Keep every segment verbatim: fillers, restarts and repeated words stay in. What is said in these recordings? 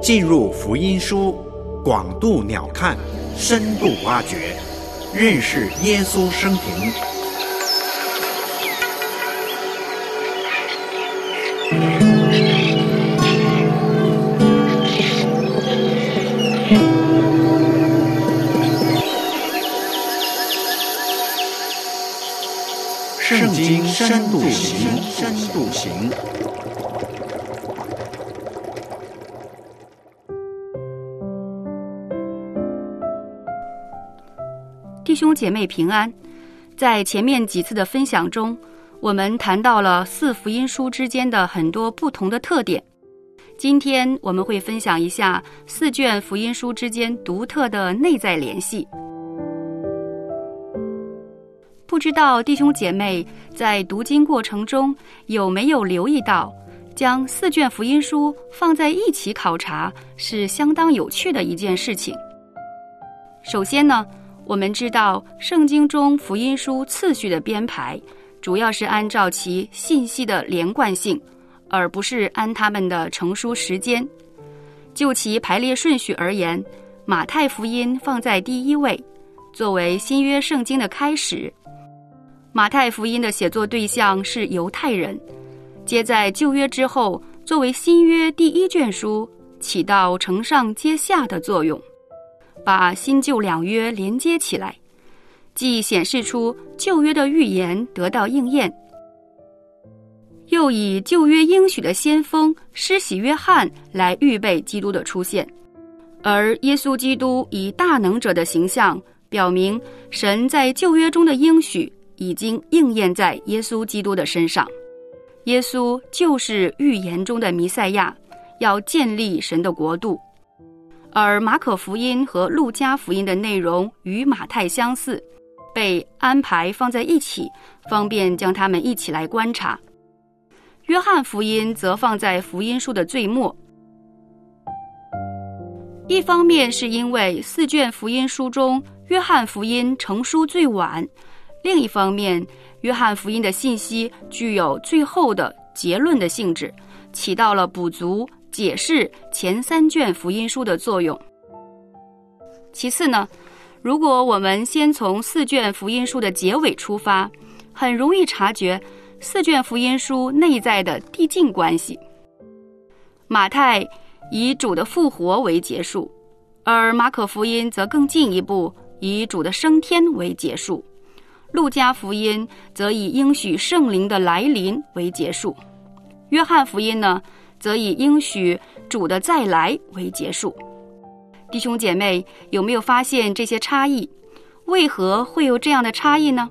进入福音书，广度鸟瞰，深度挖掘，认识耶稣生平。圣经深度行，深度行。 弟兄姐妹平安。在前面几次的分享中，我们谈到了四福音书之间的很多不同的特点。今天我们会分享一下四卷福音书之间独特的内在联系。不知道弟兄姐妹在读经过程中有没有留意到，将四卷福音书放在一起考察是相当有趣的一件事情。首先呢，我们知道圣经中福音书次序的编排主要是按照其信息的连贯性，而不是按它们的成书时间。就其排列顺序而言，马太福音放在第一位，作为新约圣经的开始。马太福音的写作对象是犹太人，接在旧约之后，作为新约第一卷书，起到承上接下的作用，把新旧两约连接起来，既显示出旧约的预言得到应验，又以旧约应许的先锋施洗约翰来预备基督的出现。而耶稣基督以大能者的形象，表明神在旧约中的应许已经应验在耶稣基督的身上。耶稣就是预言中的弥赛亚，要建立神的国度。而马可福音和路加福音的内容与马太相似，被安排放在一起，方便将它们一起来观察。约翰福音则放在福音书的最末。一方面是因为四卷福音书中约翰福音成书最晚，另一方面，约翰福音的信息具有最后的结论的性质，起到了补足解释前三卷福音书的作用。其次呢，如果我们先从四卷福音书的结尾出发，很容易察觉四卷福音书内在的递进关系。马太以主的复活为结束，而马可福音则更进一步，以主的升天为结束。路加福音则以应许圣灵的来临为结束，约翰福音呢，则以应许主的再来为结束。弟兄姐妹，有没有发现这些差异？为何会有这样的差异呢？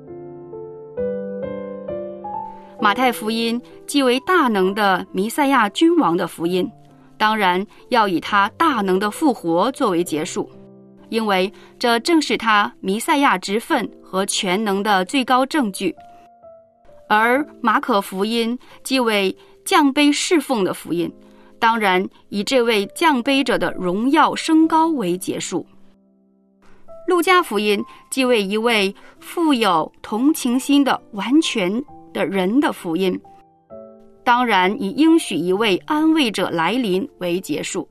马太福音既为大能的弥赛亚君王的福音，当然要以他大能的复活作为结束，因为这正是他弥赛亚职分和全能的最高证据。而马可福音即为降卑侍奉的福音，当然以这位降卑者的荣耀升高为结束。路加福音即为一位富有同情心的完全的人的福音，当然以应许一位安慰者来临为结束。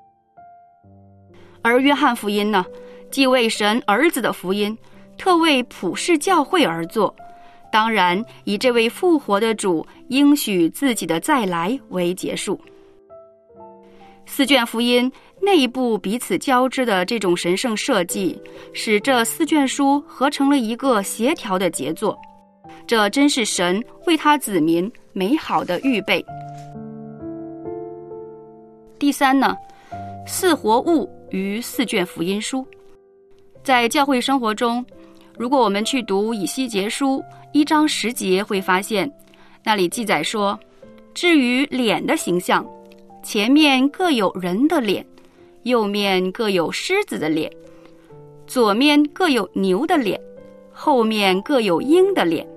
而约翰福音呢，既为神儿子的福音，特为普世教会而作，当然以这位复活的主应许自己的再来为结束。四卷福音内部彼此交织的这种神圣设计，使这四卷书合成了一个协调的杰作，这真是神为他子民美好的预备。第三呢，四活物与四卷福音书。在教会生活中，如果我们去读以西结书一章十节，会发现那里记载说，至于脸的形象，前面各有人的脸，右面各有狮子的脸，左面各有牛的脸，后面各有鹰的脸。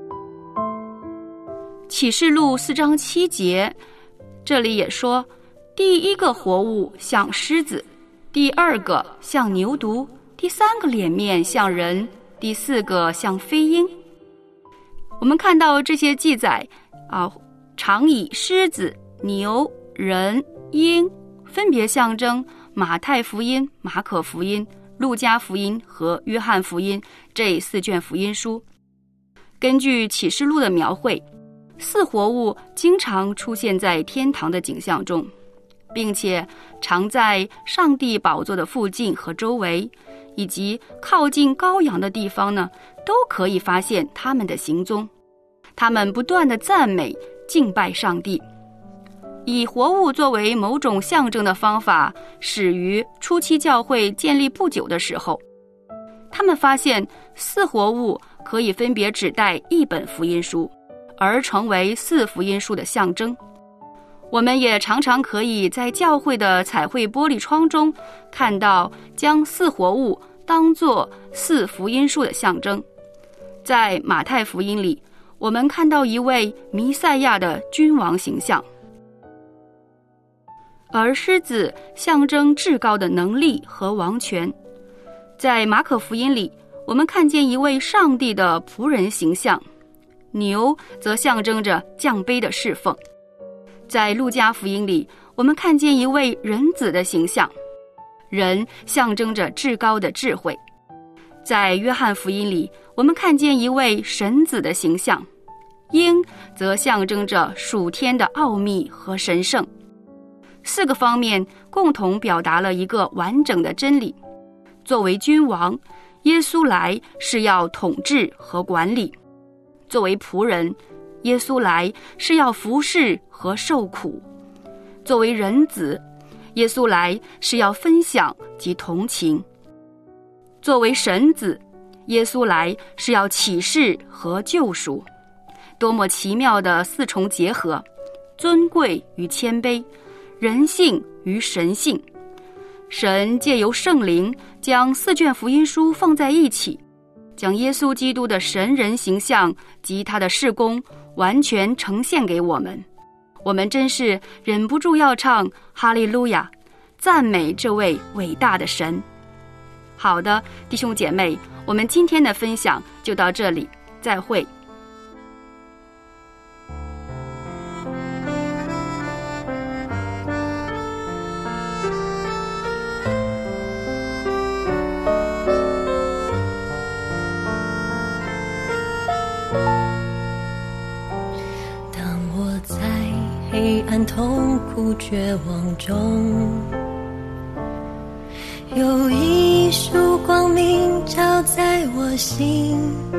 启示录四章七节，这里也说，第一个活物像狮子，第二个像牛犊，第三个脸面像人，第四个像飞鹰。我们看到这些记载啊，常以狮子、牛、人、鹰、 分别象征马太福音、马可福音、路加福音和约翰福音这四卷福音书。根据启示录的描绘，四活物经常出现在天堂的景象中，并且常在上帝宝座的附近和周围，以及靠近羔羊的地方呢，都可以发现他们的行踪。他们不断地赞美、敬拜上帝。以活物作为某种象征的方法始于初期教会建立不久的时候。他们发现四活物可以分别指代一本福音书，而成为四福音书的象征。我们也常常可以在教会的彩绘玻璃窗中看到将四活物当作四福音书的象征。在马太福音里，我们看到一位弥赛亚的君王形象，而狮子象征至高的能力和王权。在马可福音里，我们看见一位上帝的仆人形象，牛则象征着降卑的侍奉。在路加福音里，我们看见一位人子的形象，人象征着至高的智慧。在约翰福音里，我们看见一位神子的形象，鹰则象征着属天的奥秘和神圣。四个方面共同表达了一个完整的真理：作为君王，耶稣来是要统治和管理；作为仆人，耶稣来是要服侍和受苦；作为人子，耶稣来是要分享及同情；作为神子，耶稣来是要启示和救赎。多么奇妙的四重结合，尊贵与谦卑，人性与神性。神借由圣灵将四卷福音书放在一起，将耶稣基督的神人形象及他的事工完全呈现给我们。我们真是忍不住要唱哈利路亚，赞美这位伟大的神。好的，弟兄姐妹，我们今天的分享就到这里，再会。 黑暗痛苦绝望中，有一束光明照在我心，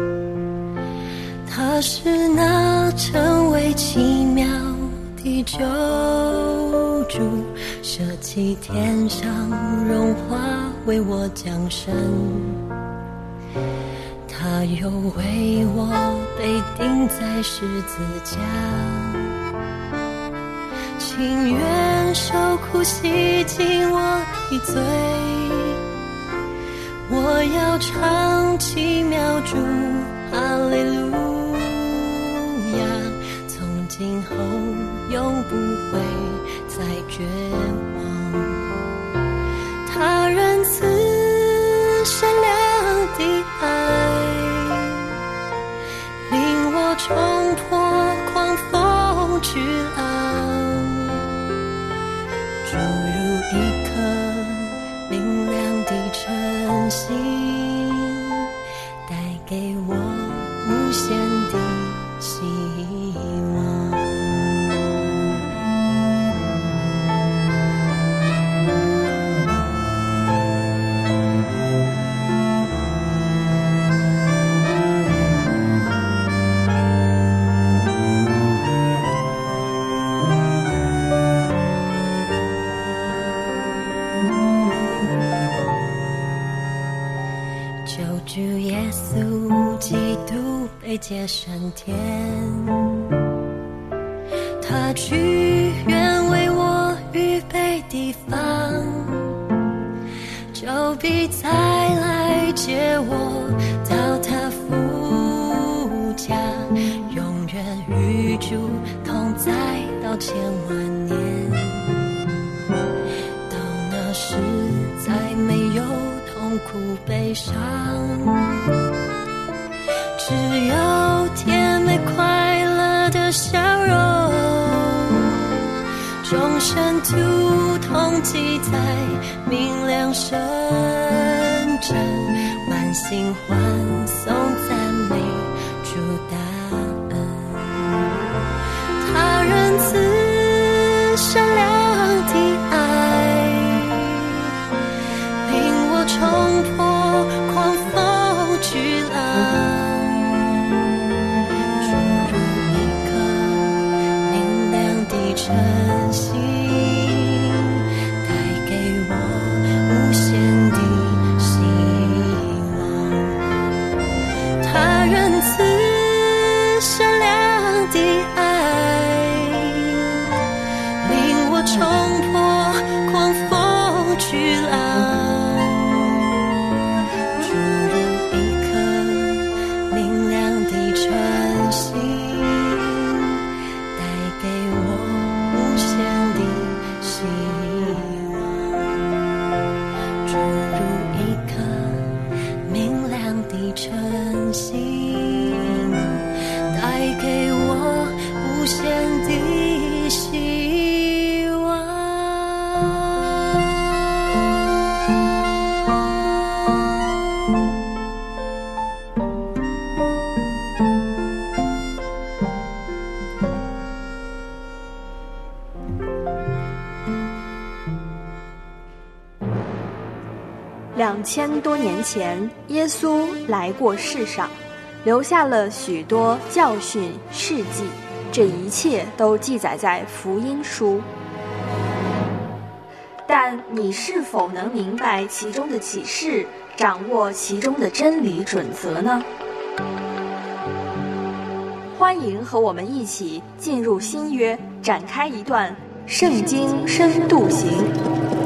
它是那成为奇妙的救主，舍弃天上荣华为我降生，他又为我被钉在十字架，情愿受苦洗净我的罪，我要唱奇妙主哈利路亚，从今后永不会再绝望，他仁慈善良的爱令我冲破狂风巨浪，注入一颗明亮的晨星，带给我无限的希望。主耶稣基督被接升天，他去原为我预备地方，就必再来接我到他父家，永远与主同在到千万年，到那时再没有痛苦悲伤，只有甜美快乐的笑容， 众生图同济在明亮圣真，满心欢颂赞美主大恩。他人赐善良的爱，令我冲破狂风巨浪，注入一颗明亮的晨星，带给我无限的希望。他人赐善良的爱，令我冲破狂风巨浪，注入一颗明亮的晨星，带给我无限的希望。注入一颗明亮的晨星，带给我无限的希望。 两千多年前，耶稣来过世上，留下了许多教训事迹，这一切都记载在福音书。但你是否能明白其中的启示，掌握其中的真理准则呢？欢迎和我们一起进入新约，展开一段圣经深度行。